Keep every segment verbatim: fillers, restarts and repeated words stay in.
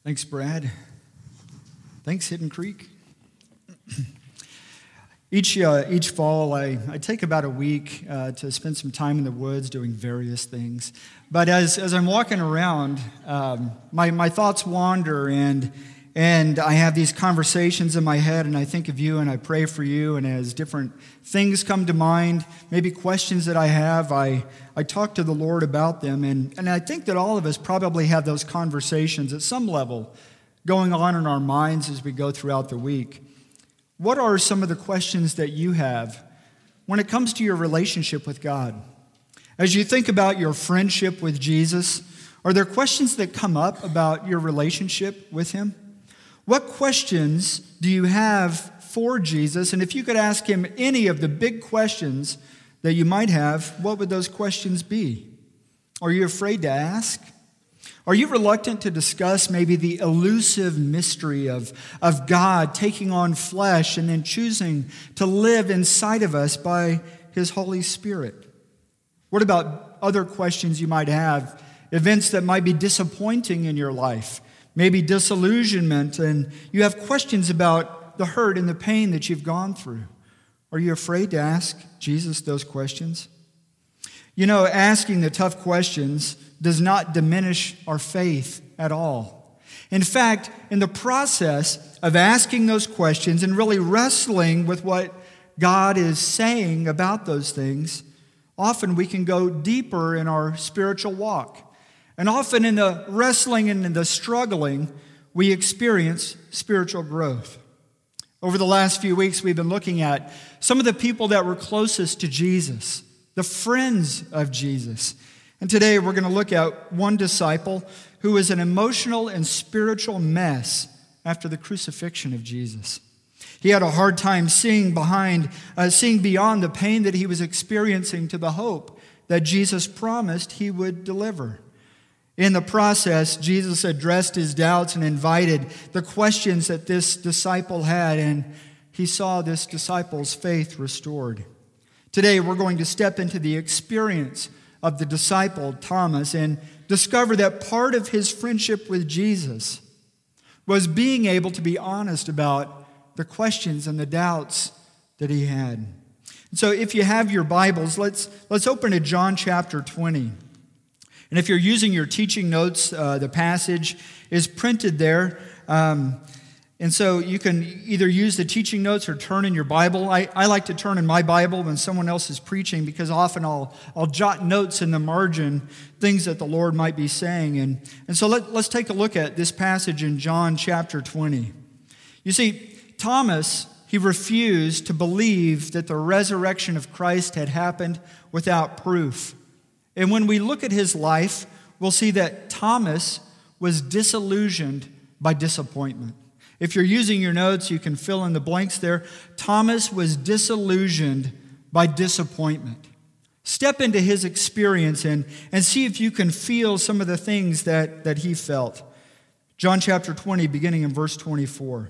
Thanks, Brad. Thanks, Hidden Creek. Each uh, each fall, I, I take about a week uh, to spend some time in the woods doing various things. But as as I'm walking around, um, my, my thoughts wander, and and I have these conversations in my head, and I think of you, and I pray for you, and as different things come to mind, maybe questions that I have, I, I talk to the Lord about them, and, and I think that all of us probably have those conversations at some level going on in our minds as we go throughout the week. What are some of the questions that you have when it comes to your relationship with God? As you think about your friendship with Jesus, are there questions that come up about your relationship with Him? What questions do you have for Jesus? And if you could ask Him any of the big questions that you might have, what would those questions be? Are you afraid to ask? Are you reluctant to discuss maybe the elusive mystery of, of God taking on flesh and then choosing to live inside of us by His Holy Spirit? What about other questions you might have? Events that might be disappointing in your life, maybe disillusionment, and you have questions about the hurt and the pain that you've gone through. Are you afraid to ask Jesus those questions? You know, asking the tough questions does not diminish our faith at all. In fact, in the process of asking those questions and really wrestling with what God is saying about those things, often we can go deeper in our spiritual walk. And often in the wrestling and in the struggling, we experience spiritual growth. Over the last few weeks, we've been looking at some of the people that were closest to Jesus, the friends of Jesus. And today we're going to look at one disciple who was an emotional and spiritual mess after the crucifixion of Jesus. He had a hard time seeing behind, uh, seeing beyond the pain that he was experiencing to the hope that Jesus promised He would deliver. In the process, Jesus addressed his doubts and invited the questions that this disciple had, and he saw this disciple's faith restored. Today, we're going to step into the experience of the disciple Thomas and discover that part of his friendship with Jesus was being able to be honest about the questions and the doubts that he had. And so if you have your Bibles, let's, let's open to John chapter twenty. And if you're using your teaching notes, uh, the passage is printed there. Um, and so you can either use the teaching notes or turn in your Bible. I, I like to turn in my Bible when someone else is preaching because often I'll I'll jot notes in the margin, things that the Lord might be saying. And, and so let, let's take a look at this passage in John chapter twenty. You see, Thomas, he refused to believe that the resurrection of Christ had happened without proof. And when we look at his life, we'll see that Thomas was disillusioned by disappointment. If you're using your notes, you can fill in the blanks there. Thomas was disillusioned by disappointment. Step into his experience and, and see if you can feel some of the things that, that he felt. John chapter twenty, beginning in verse twenty-four.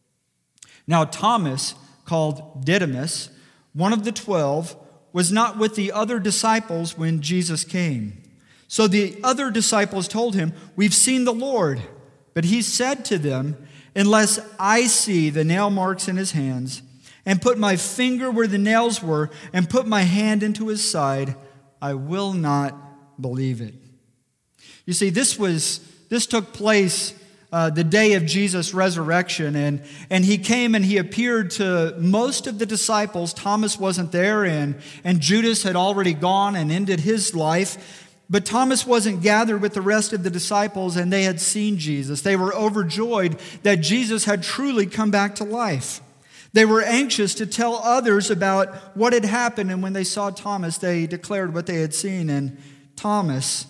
Now Thomas, called Didymus, one of the twelve, was not with the other disciples when Jesus came. So the other disciples told him, "We've seen the Lord." But he said to them, "Unless I see the nail marks in His hands, and put my finger where the nails were, and put my hand into His side, I will not believe it." You see, this was this took place Uh, the day of Jesus' resurrection, and, and he came and he appeared to most of the disciples. Thomas wasn't there, and, and Judas had already gone and ended his life. But Thomas wasn't gathered with the rest of the disciples, and they had seen Jesus. They were overjoyed that Jesus had truly come back to life. They were anxious to tell others about what had happened, and when they saw Thomas, they declared what they had seen, and Thomas,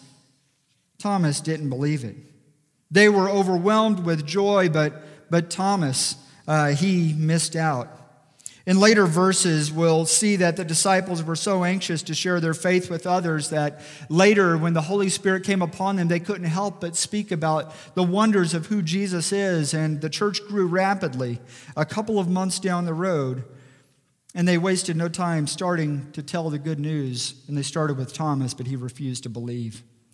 Thomas didn't believe it. They were overwhelmed with joy, but, but Thomas, uh, he missed out. In later verses, we'll see that the disciples were so anxious to share their faith with others that later, when the Holy Spirit came upon them, they couldn't help but speak about the wonders of who Jesus is, and the church grew rapidly a couple of months down the road, and they wasted no time starting to tell the good news, and they started with Thomas, but he refused to believe.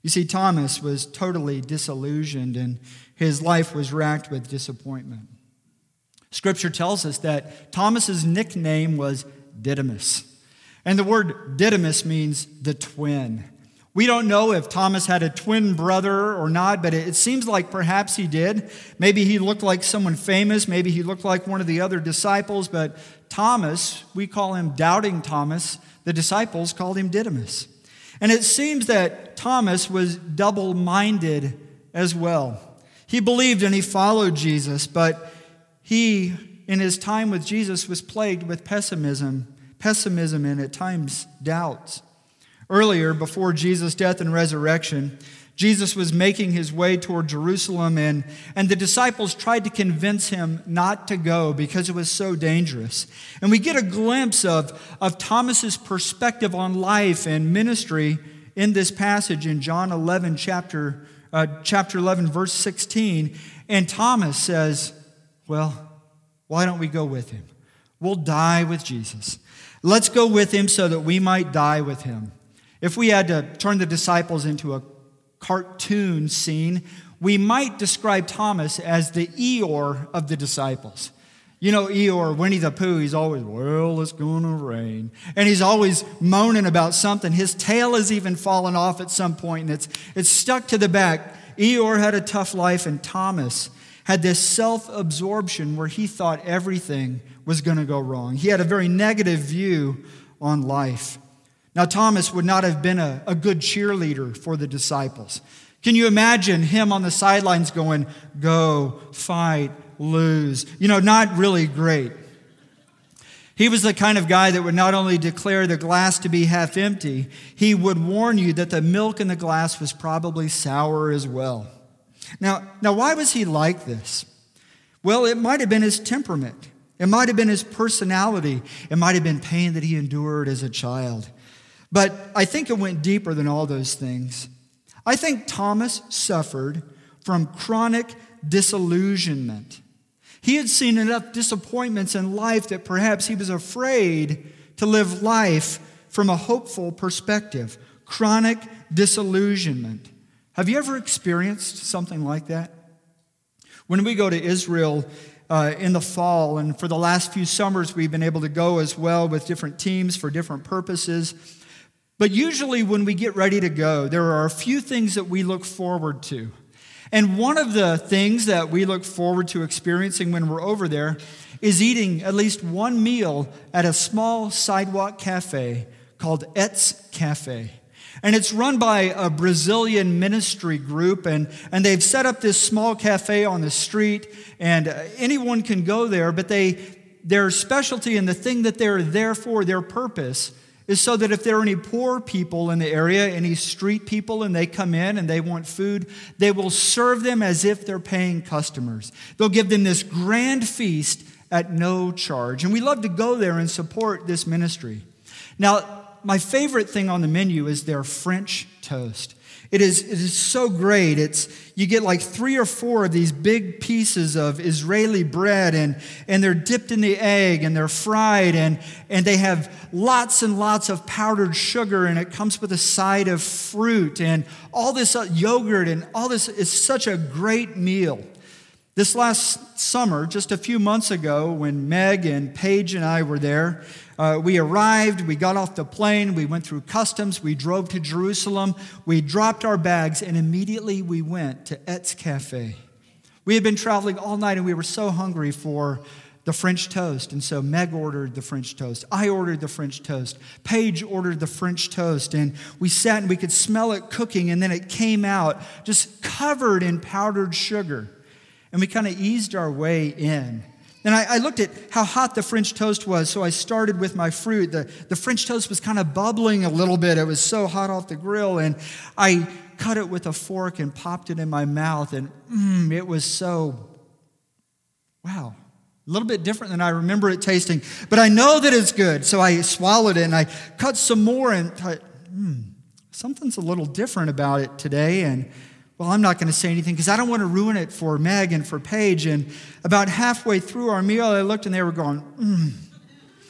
You see, Thomas was totally disillusioned, and his life was racked with disappointment. Scripture tells us that Thomas's nickname was Didymus. And the word Didymus means the twin. We don't know if Thomas had a twin brother or not, but it seems like perhaps he did. Maybe he looked like someone famous. Maybe he looked like one of the other disciples. But Thomas, we call him Doubting Thomas. The disciples called him Didymus. And it seems that Thomas was double-minded as well. He believed and he followed Jesus, but he, in his time with Jesus, was plagued with pessimism, pessimism and at times doubts. Earlier, before Jesus' death and resurrection, Jesus was making his way toward Jerusalem, and, and the disciples tried to convince him not to go because it was so dangerous. And we get a glimpse of, of Thomas's perspective on life and ministry in this passage in John eleven, chapter, uh, chapter eleven, verse sixteen. And Thomas says, well, why don't we go with him? We'll die with Jesus. Let's go with him so that we might die with him. If we had to turn the disciples into a cartoon scene, we might describe Thomas as the Eeyore of the disciples. You know, Eeyore, Winnie the Pooh, he's always, well, it's going to rain. And he's always moaning about something. His tail has even fallen off at some point, and it's, it's stuck to the back. Eeyore had a tough life, and Thomas had this self-absorption where he thought everything was going to go wrong. He had a very negative view on life. Now, Thomas would not have been a, a good cheerleader for the disciples. Can you imagine him on the sidelines going, go, fight, lose? You know, not really great. He was the kind of guy that would not only declare the glass to be half empty, he would warn you that the milk in the glass was probably sour as well. Now, now why was he like this? Well, it might have been his temperament. It might have been his personality. It might have been pain that he endured as a child. But I think it went deeper than all those things. I think Thomas suffered from chronic disillusionment. He had seen enough disappointments in life that perhaps he was afraid to live life from a hopeful perspective. Chronic disillusionment. Have you ever experienced something like that? When we go to Israel uh, in the fall, and for the last few summers we've been able to go as well with different teams for different purposes. But usually when we get ready to go, there are a few things that we look forward to. And one of the things that we look forward to experiencing when we're over there is eating at least one meal at a small sidewalk cafe called Etz Cafe. And it's run by a Brazilian ministry group, and, and they've set up this small cafe on the street, and anyone can go there, but they their specialty and the thing that they're there for, their purpose, is so that if there are any poor people in the area, any street people, and they come in and they want food, they will serve them as if they're paying customers. They'll give them this grand feast at no charge. And we love to go there and support this ministry. Now, my favorite thing on the menu is their French toast. It is, it is so great. It's you get like three or four of these big pieces of Israeli bread, and, and they're dipped in the egg, and they're fried, and, and they have lots and lots of powdered sugar, and it comes with a side of fruit, and all this yogurt, and all this is such a great meal. This last summer, just a few months ago, when Meg and Paige and I were there, uh, we arrived, we got off the plane, we went through customs, we drove to Jerusalem, we dropped our bags, and immediately we went to Etz Cafe. We had been traveling all night, and we were so hungry for the French toast, and so Meg ordered the French toast. I ordered the French toast. Paige ordered the French toast, and we sat and we could smell it cooking, and then it came out just covered in powdered sugar. And we kind of eased our way in. And I, I looked at how hot the French toast was, so I started with my fruit. The, the French toast was kind of bubbling a little bit. It was so hot off the grill. And I cut it with a fork and popped it in my mouth. And mm, it was so, wow, a little bit different than I remember it tasting. But I know that it's good. So I swallowed it, and I cut some more, and thought, hmm, something's a little different about it today. And well, I'm not going to say anything because I don't want to ruin it for Meg and for Paige. And about halfway through our meal, I looked and they were going, mm.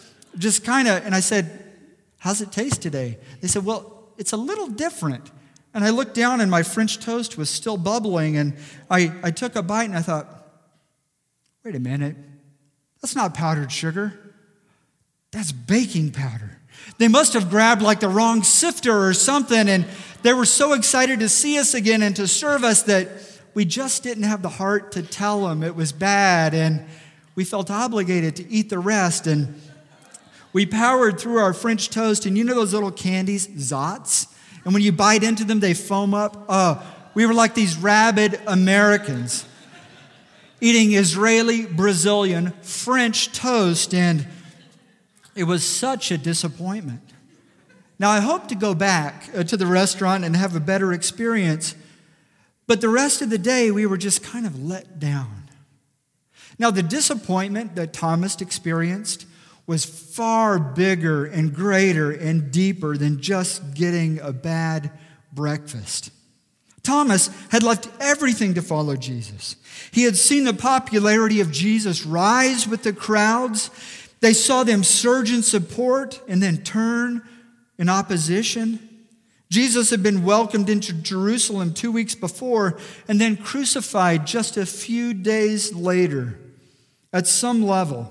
Just kind of, and I said, how's it taste today? They said, well, it's a little different. And I looked down and my French toast was still bubbling, and I, I took a bite and I thought, wait a minute, that's not powdered sugar. That's baking powder. They must have grabbed like the wrong sifter or something, and they were so excited to see us again and to serve us that we just didn't have the heart to tell them it was bad, and we felt obligated to eat the rest. And we powered through our French toast, and you know those little candies, Zots? And when you bite into them, they foam up. Uh, we were like these rabid Americans eating Israeli, Brazilian, French toast, and it was such a disappointment. Now, I hope to go back uh, to the restaurant and have a better experience, but the rest of the day, we were just kind of let down. Now, the disappointment that Thomas experienced was far bigger and greater and deeper than just getting a bad breakfast. Thomas had left everything to follow Jesus. He had seen the popularity of Jesus rise with the crowds. They saw them surge in support and then turn in opposition. Jesus had been welcomed into Jerusalem two weeks before and then crucified just a few days later. At some level,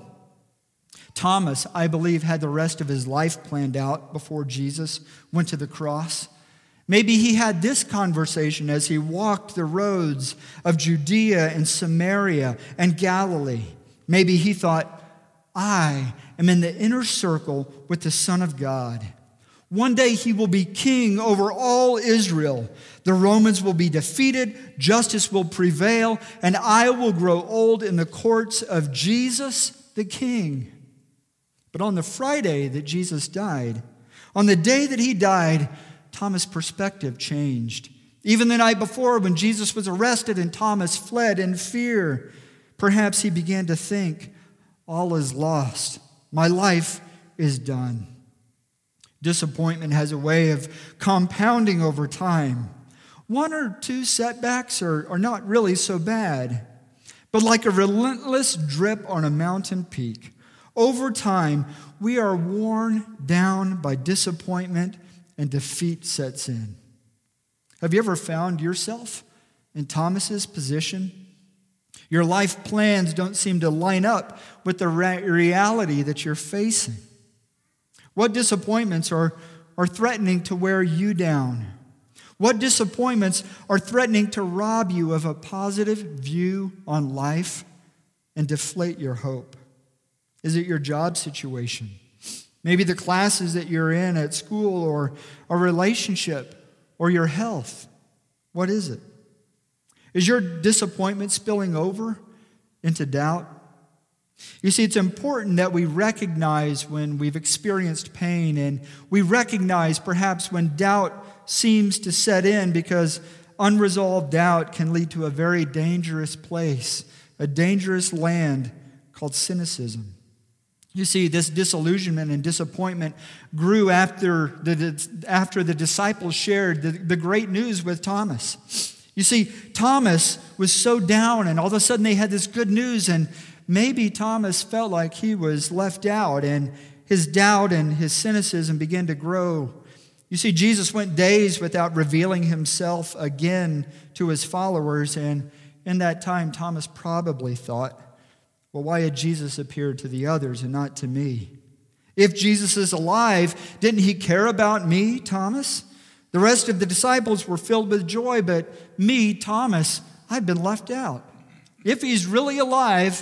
Thomas, I believe, had the rest of his life planned out before Jesus went to the cross. Maybe he had this conversation as he walked the roads of Judea and Samaria and Galilee. Maybe he thought, I am in the inner circle with the Son of God. One day he will be king over all Israel. The Romans will be defeated, justice will prevail, and I will grow old in the courts of Jesus the King. But on the Friday that Jesus died, on the day that he died, Thomas' perspective changed. Even the night before, when Jesus was arrested and Thomas fled in fear, perhaps he began to think, all is lost. My life is done. Disappointment has a way of compounding over time. One or two setbacks are, are not really so bad, but like a relentless drip on a mountain peak, over time, we are worn down by disappointment and defeat sets in. Have you ever found yourself in Thomas's position? Your life plans don't seem to line up with the re- reality that you're facing. What disappointments are, are threatening to wear you down? What disappointments are threatening to rob you of a positive view on life and deflate your hope? Is it your job situation? Maybe the classes that you're in at school, or a relationship, or your health? What is it? Is your disappointment spilling over into doubt? You see, it's important that we recognize when we've experienced pain, and we recognize perhaps when doubt seems to set in, because unresolved doubt can lead to a very dangerous place, a dangerous land called cynicism. You see, this disillusionment and disappointment grew after the, after the disciples shared the, the great news with Thomas. You see, Thomas was so down, and all of a sudden they had this good news, and maybe Thomas felt like he was left out, and his doubt and his cynicism began to grow. You see, Jesus went days without revealing himself again to his followers, and in that time, Thomas probably thought, well, why had Jesus appeared to the others and not to me? If Jesus is alive, didn't he care about me, Thomas? The rest of the disciples were filled with joy, but me, Thomas, I've been left out. If he's really alive,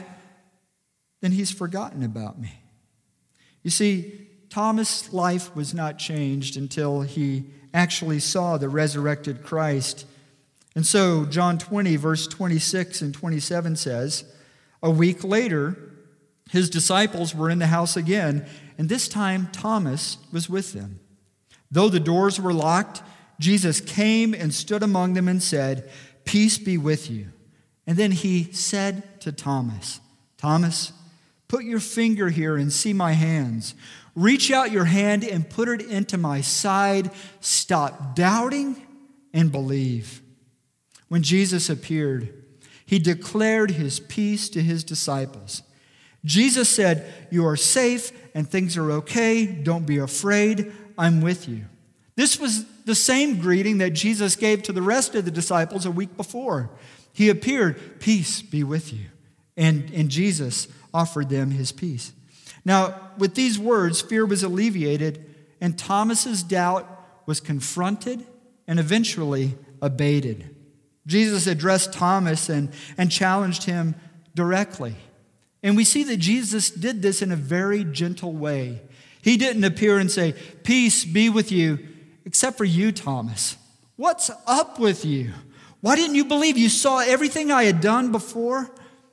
then he's forgotten about me. You see, Thomas' life was not changed until he actually saw the resurrected Christ. And so John twenty, verse twenty-six and twenty-seven says, a week later, his disciples were in the house again, and this time Thomas was with them. Though the doors were locked, Jesus came and stood among them and said, peace be with you. And then he said to Thomas, Thomas, put your finger here and see my hands. Reach out your hand and put it into my side. Stop doubting and believe. When Jesus appeared, he declared his peace to his disciples. Jesus said, you are safe and things are okay. Don't be afraid. I'm with you. This was the same greeting that Jesus gave to the rest of the disciples a week before. He appeared, "Peace be with you." And, and Jesus offered them his peace. Now, with these words, fear was alleviated, and Thomas's doubt was confronted and eventually abated. Jesus addressed Thomas and, and challenged him directly. And we see that Jesus did this in a very gentle way. He didn't appear and say, "Peace be with you," except for you, Thomas. What's up with you? Why didn't you believe? You saw everything I had done before?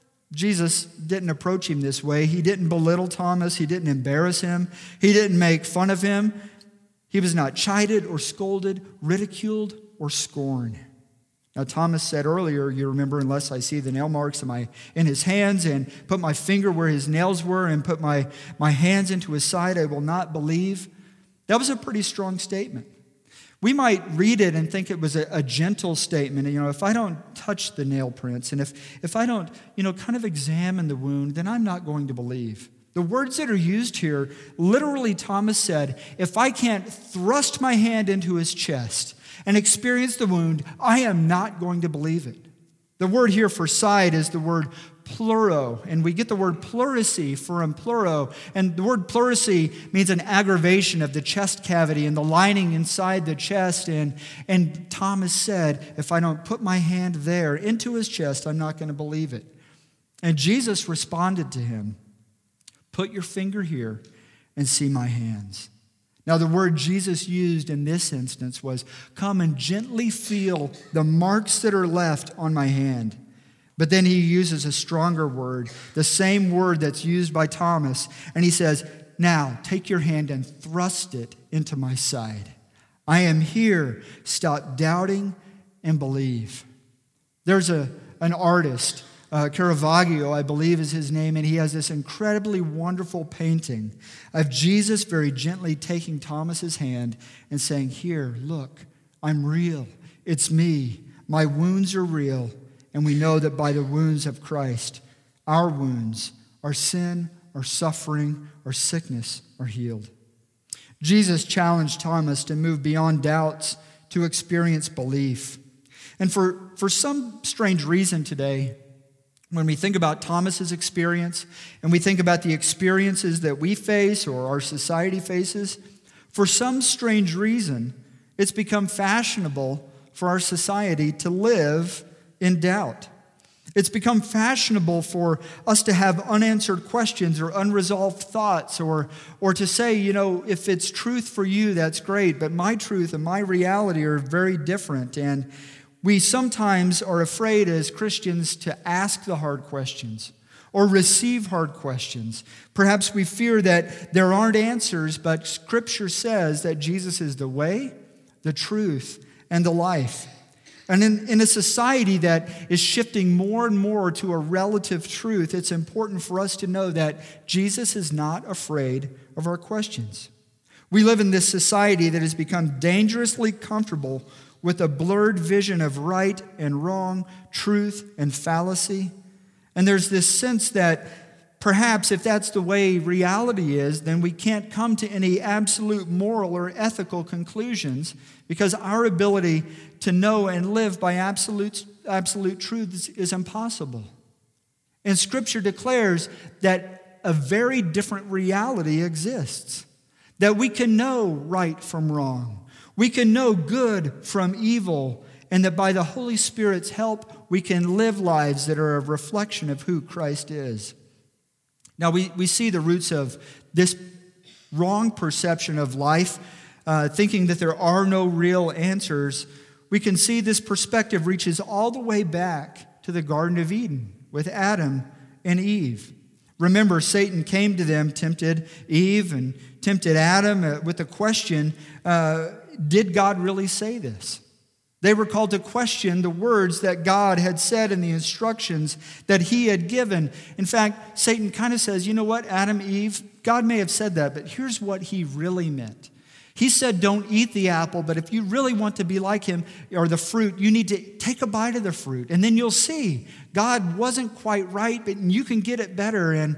Jesus didn't approach him this way. He didn't belittle Thomas. He didn't embarrass him. He didn't make fun of him. He was not chided or scolded, ridiculed or scorned. Now, Thomas said earlier, you remember, "Unless I see the nail marks in, my, in his hands and put my finger where his nails were and put my, my hands into his side, I will not believe." That was a pretty strong statement. We might read it and think it was a, a gentle statement. You know, if I don't touch the nail prints and if, if I don't, you know, kind of examine the wound, then I'm not going to believe. The words that are used here, literally Thomas said, if I can't thrust my hand into his chest and experience the wound, I am not going to believe it. The word here for side is the word pluro, and we get the word pleurisy from pluro, and the word pleurisy means an aggravation of the chest cavity and the lining inside the chest, and, and Thomas said, if I don't put my hand there into his chest, I'm not going to believe it. And Jesus responded to him, "Put your finger here and see my hands." Now, the word Jesus used in this instance was, "Come and gently feel the marks that are left on my hand." But then he uses a stronger word, the same word that's used by Thomas, and he says, "Now take your hand and thrust it into my side. I am here. Stop doubting and believe." There's a, an artist, uh, Caravaggio, I believe is his name, and he has this incredibly wonderful painting of Jesus very gently taking Thomas's hand and saying, "Here, look, I'm real. It's me. My wounds are real. And we know that by the wounds of Christ, our wounds, our sin, our suffering, our sickness are healed." Jesus challenged Thomas to move beyond doubts to experience belief. And for, for some strange reason today, when we think about Thomas's experience and we think about the experiences that we face or our society faces, for some strange reason, it's become fashionable for our society to live in doubt. It's become fashionable for us to have unanswered questions or unresolved thoughts, or, or to say, you know, if it's truth for you, that's great, but my truth and my reality are very different. And we sometimes are afraid as Christians to ask the hard questions or receive hard questions. Perhaps we fear that there aren't answers, but Scripture says that Jesus is the way, the truth, and the life. And in, in a society that is shifting more and more to a relative truth, it's important for us to know that Jesus is not afraid of our questions. We live in this society that has become dangerously comfortable with a blurred vision of right and wrong, truth and fallacy. And there's this sense that perhaps if that's the way reality is, then we can't come to any absolute moral or ethical conclusions, because our ability to know and live by absolute, absolute truth is, is impossible. And Scripture declares that a very different reality exists, that we can know right from wrong, we can know good from evil, and that by the Holy Spirit's help, we can live lives that are a reflection of who Christ is. Now, we, we see the roots of this wrong perception of life, uh, thinking that there are no real answers. We can see this perspective reaches all the way back to the Garden of Eden with Adam and Eve. Remember, Satan came to them, tempted Eve and tempted Adam with the question, uh, did God really say this? They were called to question the words that God had said in the instructions that he had given. In fact, Satan kind of says, you know what, Adam, Eve, God may have said that, but here's what he really meant. He said, don't eat the apple, but if you really want to be like him, or the fruit, you need to take a bite of the fruit, and then you'll see God wasn't quite right, but you can get it better. And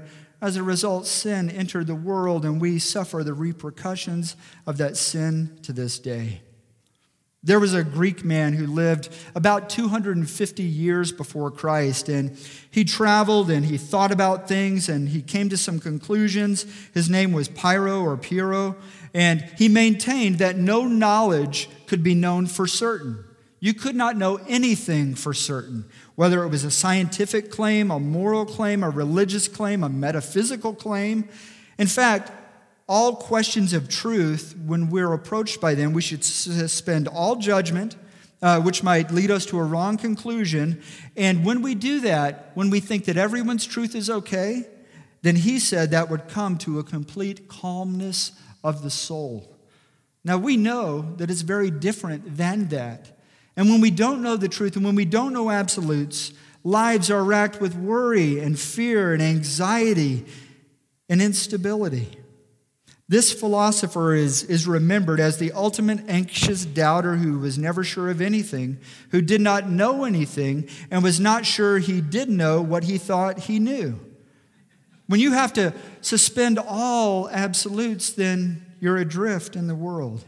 As a result, sin entered the world, and we suffer the repercussions of that sin to this day. There was a Greek man who lived about two hundred fifty years before Christ, and he traveled and he thought about things and he came to some conclusions. His name was Pyrrho or Pyrrho, and he maintained that no knowledge could be known for certain. You could not know anything for certain, whether it was a scientific claim, a moral claim, a religious claim, a metaphysical claim. In fact, all questions of truth, when we're approached by them, we should suspend all judgment, uh, which might lead us to a wrong conclusion. And when we do that, when we think that everyone's truth is okay, then he said that would come to a complete calmness of the soul. Now, we know that it's very different than that. And when we don't know the truth and when we don't know absolutes, lives are racked with worry and fear and anxiety and instability. This philosopher is, is remembered as the ultimate anxious doubter who was never sure of anything, who did not know anything, and was not sure he did know what he thought he knew. When you have to suspend all absolutes, then you're adrift in the world.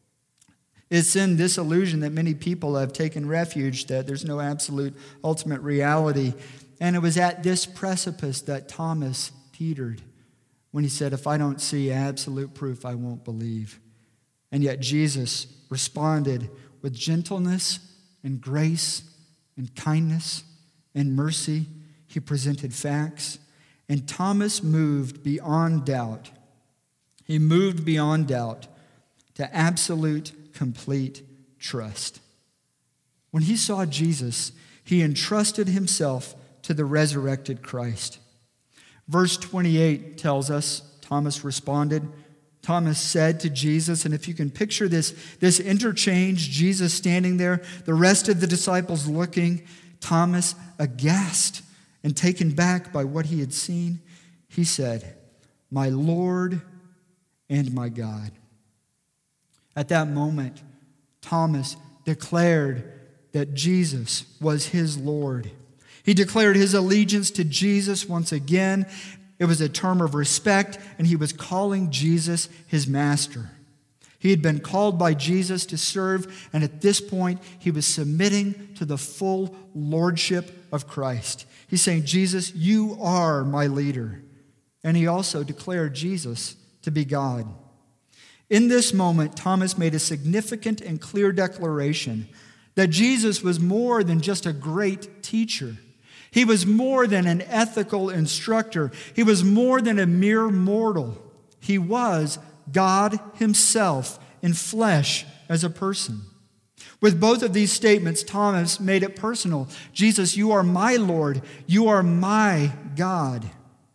It's in this illusion that many people have taken refuge, that there's no absolute ultimate reality. And it was at this precipice that Thomas teetered when he said, if I don't see absolute proof, I won't believe. And yet Jesus responded with gentleness and grace and kindness and mercy. He presented facts, and Thomas moved beyond doubt. He moved beyond doubt to absolute, complete trust. When he saw Jesus, he entrusted himself to the resurrected Christ. Verse twenty-eight tells us, Thomas responded. Thomas said to Jesus, and if you can picture this, this interchange, Jesus standing there, the rest of the disciples looking, Thomas aghast and taken back by what he had seen, he said, my Lord and my God. At that moment, Thomas declared that Jesus was his Lord. He declared his allegiance to Jesus once again. It was a term of respect, and he was calling Jesus his master. He had been called by Jesus to serve, and at this point, he was submitting to the full lordship of Christ. He's saying, Jesus, you are my leader. And he also declared Jesus to be God. In this moment, Thomas made a significant and clear declaration that Jesus was more than just a great teacher. He was more than an ethical instructor. He was more than a mere mortal. He was God himself in flesh as a person. With both of these statements, Thomas made it personal. Jesus, you are my Lord. You are my God.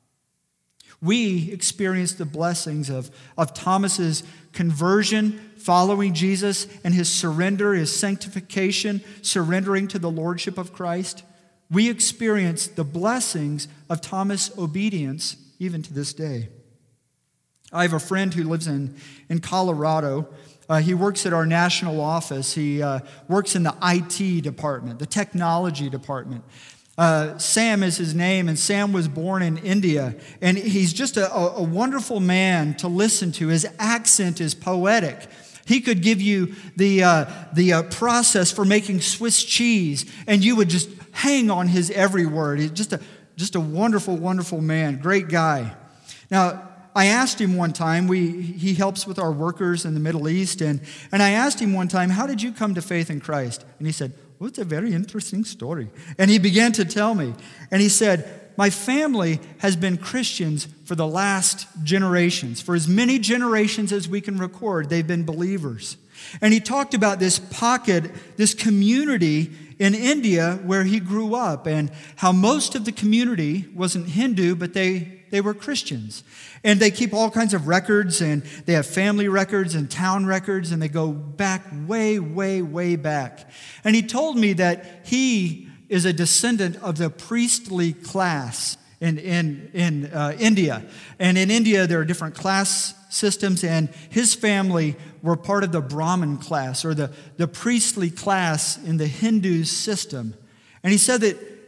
We experienced the blessings of, of Thomas's conversion, following Jesus, and his surrender, his sanctification, surrendering to the lordship of Christ. We experience the blessings of Thomas' obedience even to this day. I have a friend who lives in, in Colorado. Uh, he works at our national office. He uh, works in the I T department, the technology department. Uh, Sam is his name, and Sam was born in India. And he's just a, a wonderful man to listen to. His accent is poetic. He could give you the, uh, the uh, process for making Swiss cheese, and you would just hang on his every word. He's just a, just a wonderful, wonderful man, great guy. Now, I asked him one time, we, he helps with our workers in the Middle East, and, and I asked him one time, how did you come to faith in Christ? And he said, well, it's a very interesting story. And he began to tell me, and he said, my family has been Christians for the last generations. For as many generations as we can record, they've been believers. And he talked about this pocket, this community in India where he grew up, and how most of the community wasn't Hindu, but they, they were Christians. And they keep all kinds of records, and they have family records and town records, and they go back way, way, way back. And he told me that he is a descendant of the priestly class in, in, in uh, India. And in India, there are different class systems, and his family were part of the Brahmin class, or the, the priestly class in the Hindu system. And he said that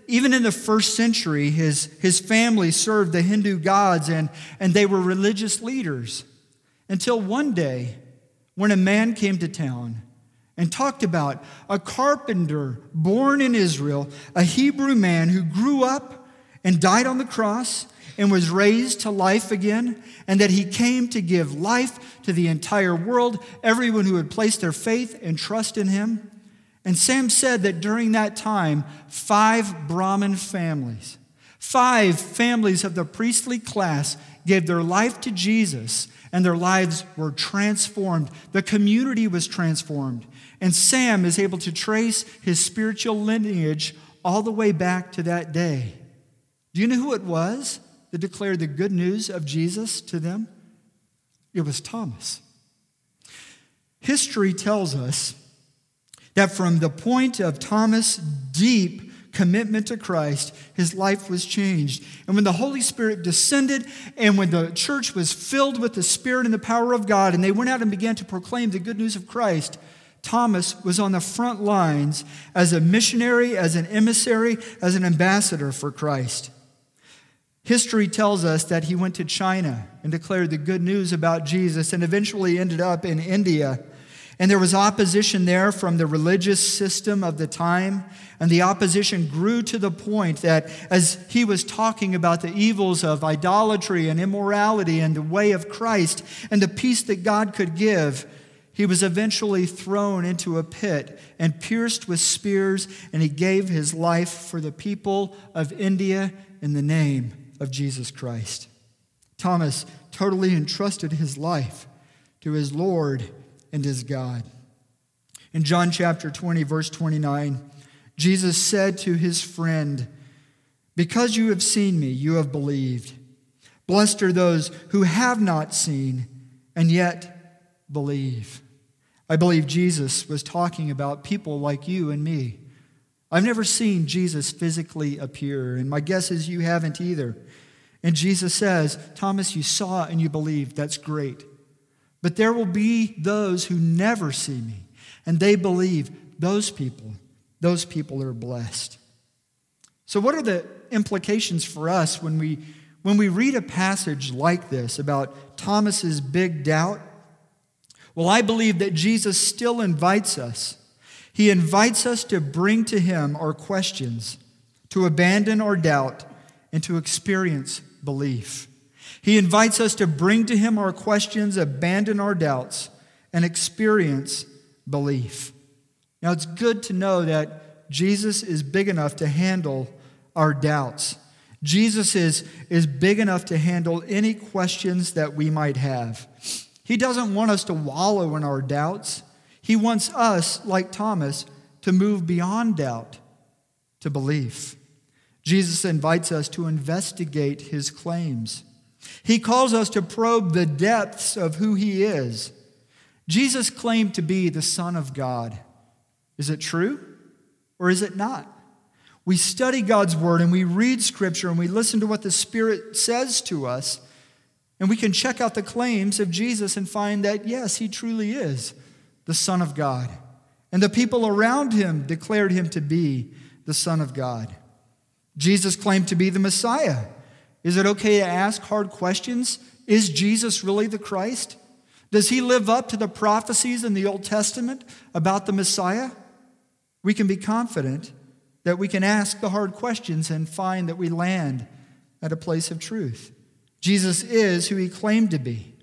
even in the first century, his, his family served the Hindu gods and, and they were religious leaders. Until one day, when a man came to town and talked about a carpenter born in Israel, a Hebrew man who grew up and died on the cross and was raised to life again, and that he came to give life to the entire world, everyone who had placed their faith and trust in him. And Sam said that during that time, five Brahmin families, five families of the priestly class gave their life to Jesus, and their lives were transformed. The community was transformed. And Sam is able to trace his spiritual lineage all the way back to that day. Do you know who it was that declared the good news of Jesus to them? It was Thomas. History tells us that from the point of Thomas' deep commitment to Christ, his life was changed. And when the Holy Spirit descended and when the church was filled with the Spirit and the power of God, and they went out and began to proclaim the good news of Christ, Thomas was on the front lines as a missionary, as an emissary, as an ambassador for Christ. History tells us that he went to China and declared the good news about Jesus and eventually ended up in India. And there was opposition there from the religious system of the time. And the opposition grew to the point that as he was talking about the evils of idolatry and immorality and the way of Christ and the peace that God could give, he was eventually thrown into a pit and pierced with spears, and he gave his life for the people of India in the name of Jesus Christ. Thomas totally entrusted his life to his Lord and his God. In John chapter twenty, verse twenty-nine, Jesus said to his friend, "Because you have seen me, you have believed. Blessed are those who have not seen and yet believe." I believe Jesus was talking about people like you and me. I've never seen Jesus physically appear, and my guess is you haven't either. And Jesus says, "Thomas, you saw and you believed. That's great. But there will be those who never see me, and they believe. Those people, those people are blessed." So what are the implications for us when we, when we read a passage like this about Thomas's big doubt? Well, I believe that Jesus still invites us. He invites us to bring to him our questions, to abandon our doubt, and to experience belief. He invites us to bring to him our questions, abandon our doubts, and experience belief. Now, it's good to know that Jesus is big enough to handle our doubts. Jesus is, is big enough to handle any questions that we might have. He doesn't want us to wallow in our doubts. He wants us, like Thomas, to move beyond doubt to belief. Jesus invites us to investigate his claims. He calls us to probe the depths of who he is. Jesus claimed to be the Son of God. Is it true or is it not? We study God's word and we read Scripture and we listen to what the Spirit says to us, and we can check out the claims of Jesus and find that, yes, he truly is the Son of God. And the people around him declared him to be the Son of God. Jesus claimed to be the Messiah. Is it okay to ask hard questions? Is Jesus really the Christ? Does he live up to the prophecies in the Old Testament about the Messiah? We can be confident that we can ask the hard questions and find that we land at a place of truth. Jesus is who he claimed to be.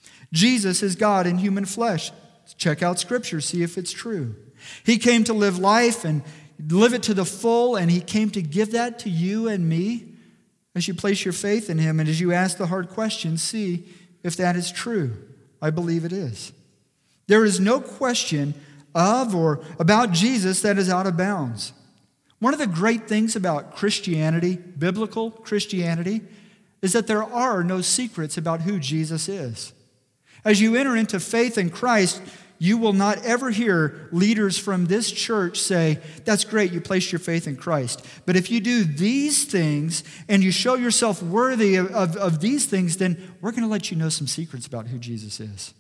Jesus is God in human flesh. Check out Scripture, see if it's true. He came to live life and live it to the full, and he came to give that to you and me. As you place your faith in him and as you ask the hard questions, see if that is true. I believe it is. There is no question of or about Jesus that is out of bounds. One of the great things about Christianity, biblical Christianity, is that there are no secrets about who Jesus is. As you enter into faith in Christ, you will not ever hear leaders from this church say, "That's great, you placed your faith in Christ. But if you do these things and you show yourself worthy of, of, of these things, then we're going to let you know some secrets about who Jesus is."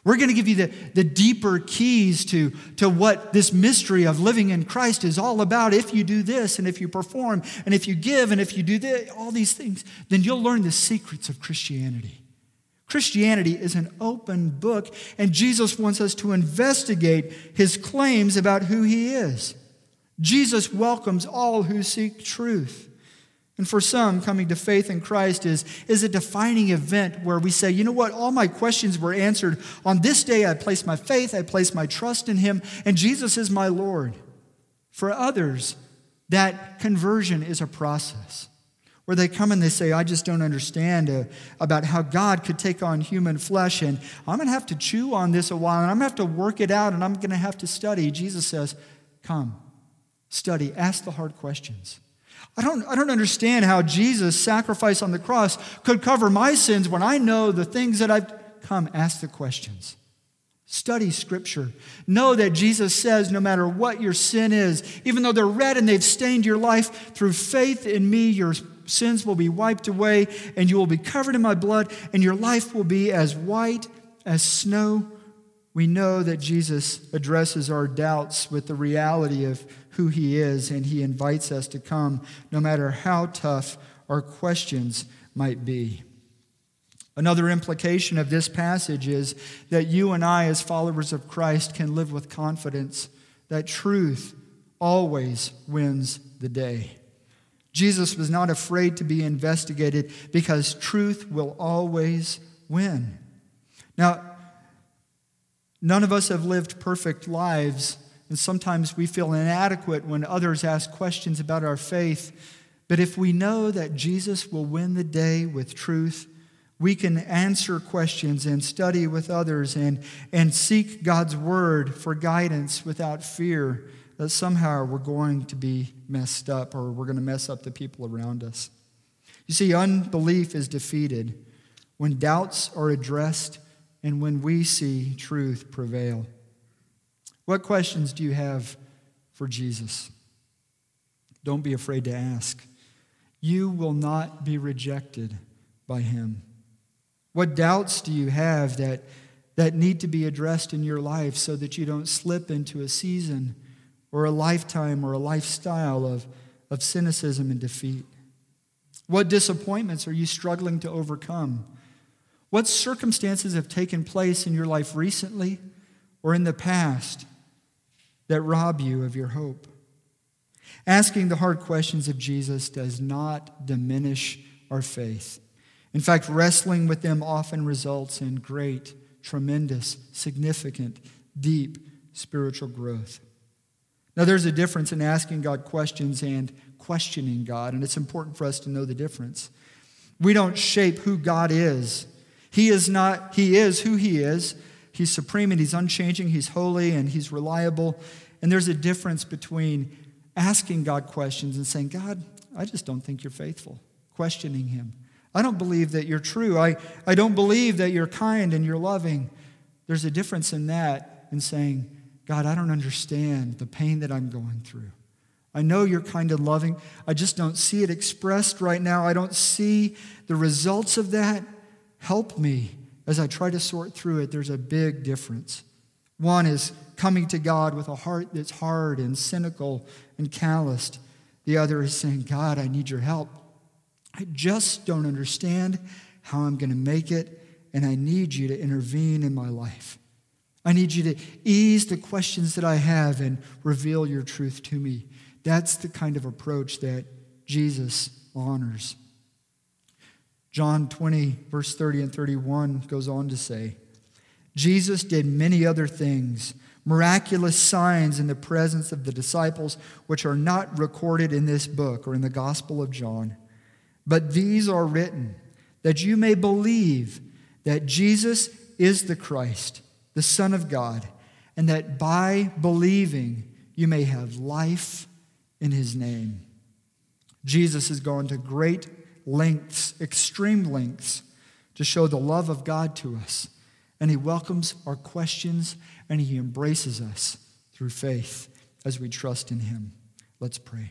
We're going to give you the, the deeper keys to, to what this mystery of living in Christ is all about. If you do this, and if you perform, and if you give, and if you do this, all these things, then you'll learn the secrets of Christianity. Christianity is an open book, and Jesus wants us to investigate his claims about who he is. Jesus welcomes all who seek truth. And for some, coming to faith in Christ is, is a defining event where we say, you know what, all my questions were answered. On this day, I place my faith, I place my trust in him, and Jesus is my Lord. For others, that conversion is a process where they come and they say, I just don't understand uh, about how God could take on human flesh, and I'm going to have to chew on this a while, and I'm going to have to work it out, and I'm going to have to study. Jesus says, come, study, ask the hard questions. I don't, I don't understand how Jesus' sacrifice on the cross could cover my sins when I know the things that I've... Come, ask the questions. Study Scripture. Know that Jesus says no matter what your sin is, even though they're red and they've stained your life, through faith in me, your sins will be wiped away and you will be covered in my blood and your life will be as white as snow. We know that Jesus addresses our doubts with the reality of who he is, and he invites us to come no matter how tough our questions might be. Another implication of this passage is that you and I, as followers of Christ, can live with confidence that truth always wins the day. Jesus was not afraid to be investigated because truth will always win. Now, none of us have lived perfect lives, and sometimes we feel inadequate when others ask questions about our faith. But if we know that Jesus will win the day with truth, we can answer questions and study with others and, and seek God's word for guidance without fear that somehow we're going to be messed up or we're going to mess up the people around us. You see, unbelief is defeated when doubts are addressed and when we see truth prevail. What questions do you have for Jesus? Don't be afraid to ask. You will not be rejected by him. What doubts do you have that, that need to be addressed in your life so that you don't slip into a season or a lifetime or a lifestyle of, of cynicism and defeat? What disappointments are you struggling to overcome? What circumstances have taken place in your life recently or in the past that rob you of your hope? Asking the hard questions of Jesus does not diminish our faith. In fact, wrestling with them often results in great, tremendous, significant, deep spiritual growth. Now, there's a difference in asking God questions and questioning God, and it's important for us to know the difference. We don't shape who God is. He is not, he is who he is. He's supreme and he's unchanging, he's holy and he's reliable. And there's a difference between asking God questions and saying, God, I just don't think you're faithful. Questioning him. I don't believe that you're true. I, I don't believe that you're kind and you're loving. There's a difference in that and saying, God, I don't understand the pain that I'm going through. I know you're kind and loving. I just don't see it expressed right now. I don't see the results of that. Help me as I try to sort through it. There's a big difference. One is coming to God with a heart that's hard and cynical and calloused. The other is saying, God, I need your help. I just don't understand how I'm going to make it, and I need you to intervene in my life. I need you to ease the questions that I have and reveal your truth to me. That's the kind of approach that Jesus honors. John twenty, verse thirty and thirty-one goes on to say, Jesus did many other things, miraculous signs in the presence of the disciples, which are not recorded in this book or in the Gospel of John. But these are written that you may believe that Jesus is the Christ, the Son of God, and that by believing you may have life in his name. Jesus has gone to great lengths, extreme lengths, to show the love of God to us. And he welcomes our questions and he embraces us through faith as we trust in him. Let's pray.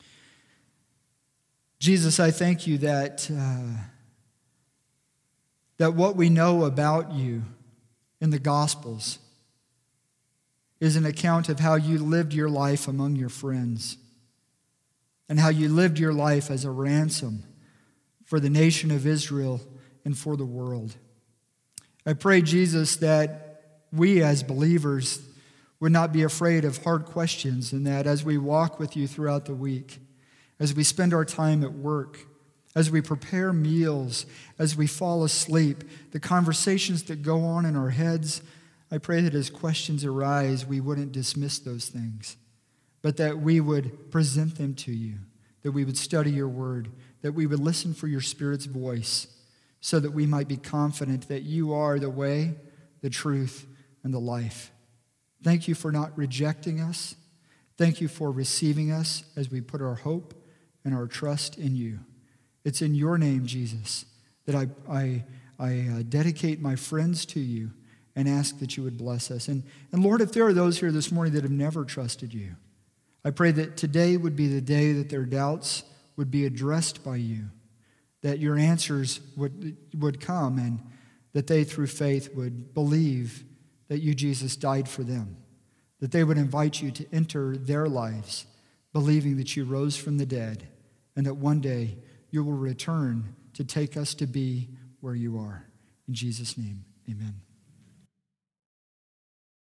Jesus, I thank you that uh, that what we know about you in the Gospels is an account of how you lived your life among your friends and how you lived your life as a ransom for the nation of Israel and for the world. I pray, Jesus, that we as believers would not be afraid of hard questions, and that as we walk with you throughout the week, as we spend our time at work, as we prepare meals, as we fall asleep, the conversations that go on in our heads, I pray that as questions arise, we wouldn't dismiss those things, but that we would present them to you, that we would study your word, that we would listen for your Spirit's voice, so that we might be confident that you are the way, the truth, and the life. Thank you for not rejecting us. Thank you for receiving us as we put our hope and our trust in you. It's in your name, Jesus, that I, I, I uh, dedicate my friends to you and ask that you would bless us. And, and Lord, if there are those here this morning that have never trusted you, I pray that today would be the day that their doubts would be addressed by you, that your answers would, would come, and that they, through faith, would believe that you, Jesus, died for them, that they would invite you to enter their lives, believing that you rose from the dead, and that one day you will return to take us to be where you are. In Jesus' name, amen.